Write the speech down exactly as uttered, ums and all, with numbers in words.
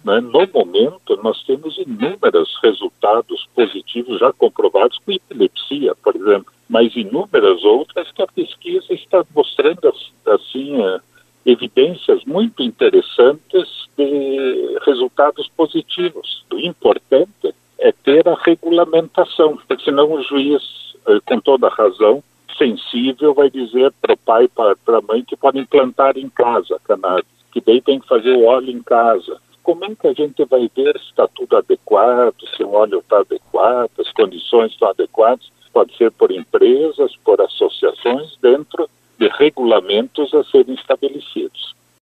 né? No momento, nós temos inúmeros resultados positivos já comprovados com epilepsia, por exemplo, mas inúmeras outras que a pesquisa está mostrando, assim, evidências muito interessantes de resultados positivos. O importante é ter a regulamentação, porque senão o juiz, com toda razão, sensível, vai dizer para o pai e para a mãe que podem plantar em casa a cannabis, que daí tem que fazer o óleo em casa. Como é que a gente vai ver se está tudo adequado, se o óleo está adequado, as condições estão adequadas? Pode ser por empresas, por associações, dentro de regulamentos a serem estabelecidos.